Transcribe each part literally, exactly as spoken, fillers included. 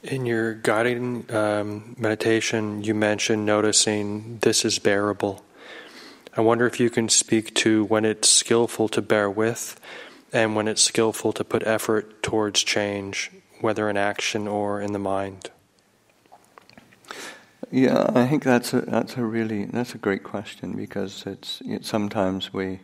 In your guiding um, meditation, you mentioned noticing this is bearable. I wonder if you can speak to when it's skillful to bear with and when it's skillful to put effort towards change, whether in action or in the mind. Yeah, I think that's a that's a really that's a great question, because it's it, sometimes we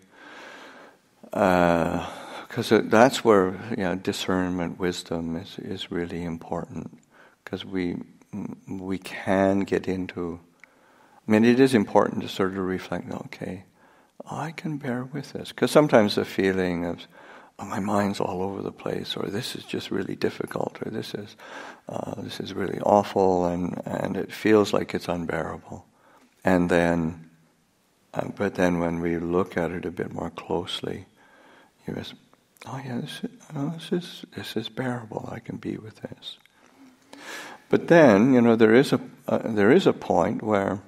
because uh, that's where you know, discernment, wisdom is is really important, because we we can get into. I mean, it is important to sort of reflect. Okay, I can bear with this, because sometimes the feeling of oh, my mind's all over the place, or this is just really difficult, or this is uh, this is really awful, and, and it feels like it's unbearable. And then, uh, but then when we look at it a bit more closely, you just, oh yeah, this is, oh, this is this is bearable. I can be with this. But then, you know, there is a uh, there is a point where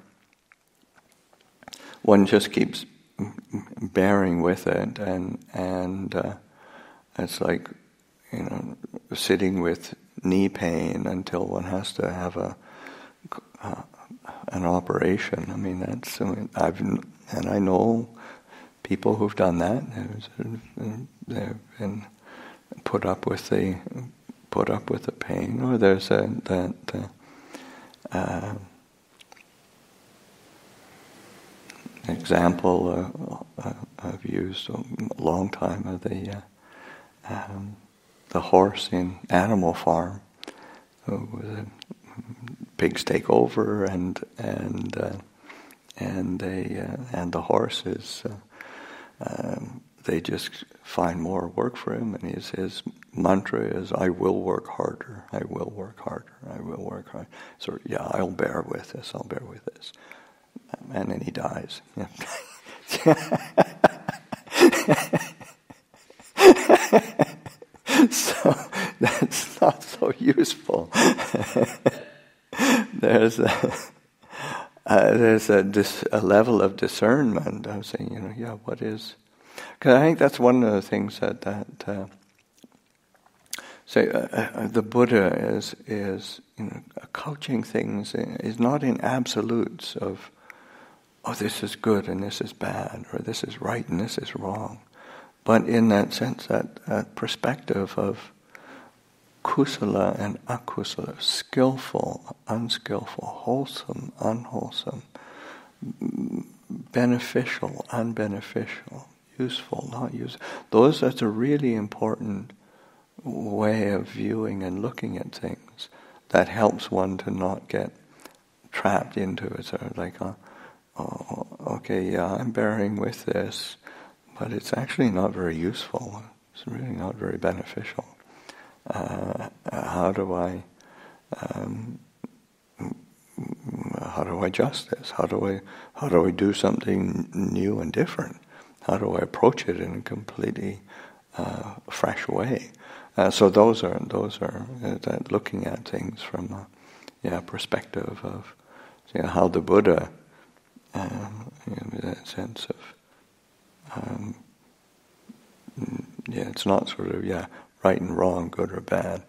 one just keeps bearing with it, and and. Uh, It's like, you know, sitting with knee pain until one has to have a uh, an operation. I mean, that's I mean, I've and I know people who've done that. They've been put up with the put up with the pain. Or there's a that uh, uh, example uh, uh, I've used a long time of the. Uh, Um, the horse in Animal Farm, uh, with a pigs take over, and and uh, and they uh, and the horse is uh, um, they just find more work for him, and his his mantra is, "I will work harder. I will work harder. I will work harder." So yeah, I'll bear with this. I'll bear with this, and then he dies. Yeah. So that's not so useful. there's a uh, there's a, dis, a level of discernment. I'm saying, you know, yeah, what is? Because I think that's one of the things that that uh, say uh, uh, the Buddha is is you know coaching things is not in absolutes of, oh, this is good and this is bad, or this is right and this is wrong. But in that sense, that, that perspective of kusala and akusala, skillful, unskillful, wholesome, unwholesome, beneficial, unbeneficial, useful, not useful. Those, that's a really important way of viewing and looking at things that helps one to not get trapped into it. Sort of like, oh, oh, okay, yeah, I'm bearing with this, but it's actually not very useful. It's really not very beneficial. Uh, how do I, um, how do I adjust this? How do I, how do I do something new and different? How do I approach it in a completely uh, fresh way? Uh, so those are those are uh, that looking at things from a yeah perspective of you know, how the Buddha, um, you know, that sense of. Um, yeah, it's not sort of, yeah, right and wrong, good or bad.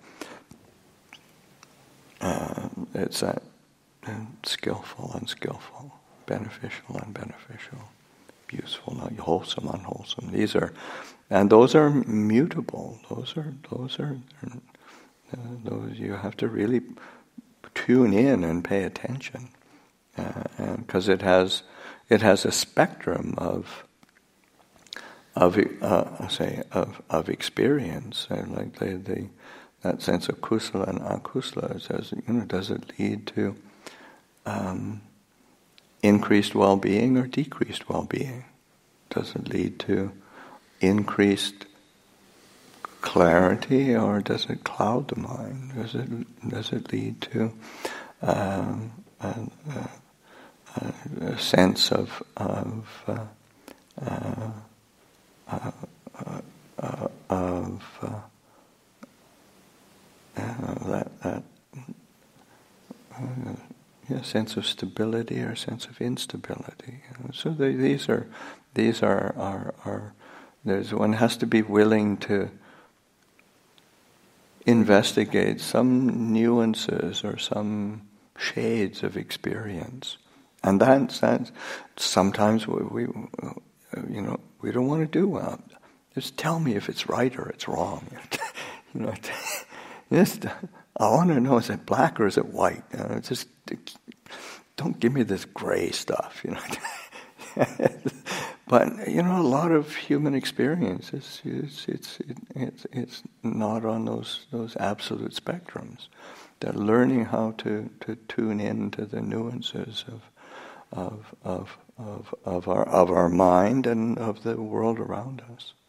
Uh, it's that uh, skillful, unskillful, beneficial, unbeneficial, useful, not wholesome, unwholesome. These are, and those are mutable. Those are, those are, uh, those you have to really tune in and pay attention, because uh, it has, it has a spectrum of. Of uh, say of of experience, and like the, the that sense of kusala and akusala, it says, you know, does it lead to um, increased well-being or decreased well-being? Does it lead to increased clarity, or does it cloud the mind? Does it does it lead to um, a, a, a sense of of uh, uh, Uh, uh, uh, of uh, uh, that that uh, yeah, sense of stability or sense of instability. You know? So they, these are these are, are are there's one has to be willing to investigate some nuances or some shades of experience. And that's, that's sometimes we, we, you know, we don't want to do well. Just tell me if it's right or it's wrong. You know, just, I want to know, is it black or is it white? You know, just don't give me this gray stuff. You know. But you know, a lot of human experience is it's it's it, it's it's not on those those absolute spectrums. They're learning how to, to tune in to the nuances of of of of of our of our mind and of the world around us.